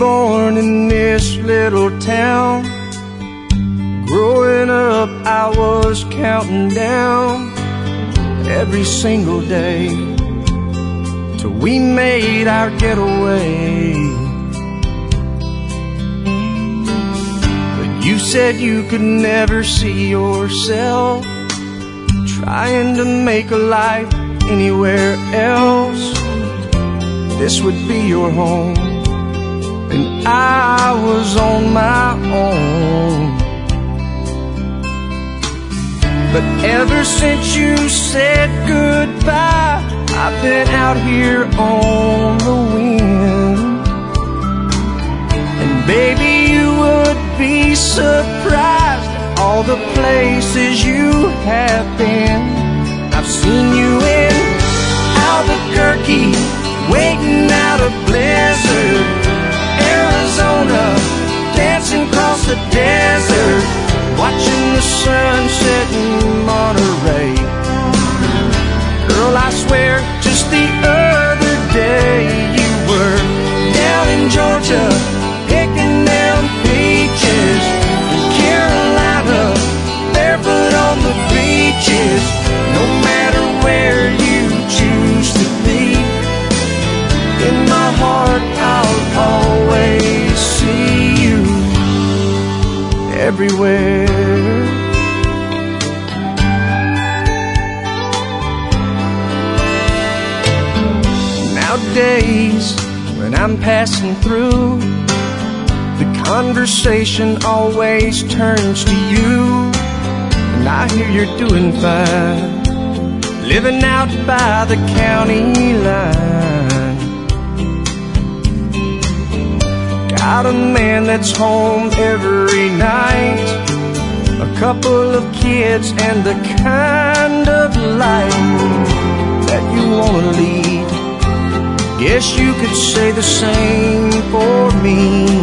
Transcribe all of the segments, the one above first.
born in this little town. Growing up, I was counting down every single day till we made our getaway. But you said you could never see yourself trying to make a life anywhere else. This would be your home, and I was on my own. But ever since you said goodbye, I've been out here on the wind. And baby, you would be surprised at all the places you have been. I've seen you in Albuquerque, waiting out a blizzard, Arizona, dancing across the desert, watching the sunset in Monterey. Girl, I swear, just the other day you were down in Georgia, picking them peaches, in Carolina, barefoot on the beaches. No matter where you choose to be, in my heart I'll always see you everywhere. Nowadays, when I'm passing through, the conversation always turns to you. And I hear you're doing fine, living out by the county line. Got a man that's home every night, a couple of kids, and the kind of life that you wanna lead. Guess you could say the same for me.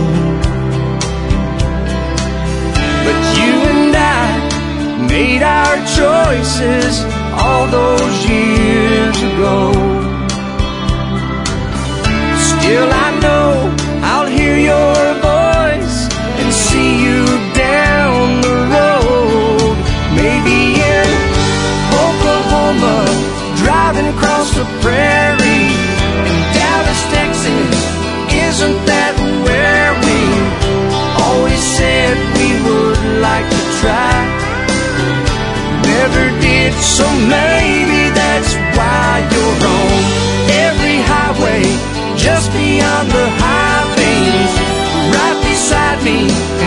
But you and I made our choices all those years ago. Still I know I'll hear your voice and see you down the road. Maybe in Oklahoma, driving across the prairie. In Dallas, Texas, isn't that where we always said we would like to try? Never did, so maybe that's why you're on every highway, just beyond the high things, right beside me.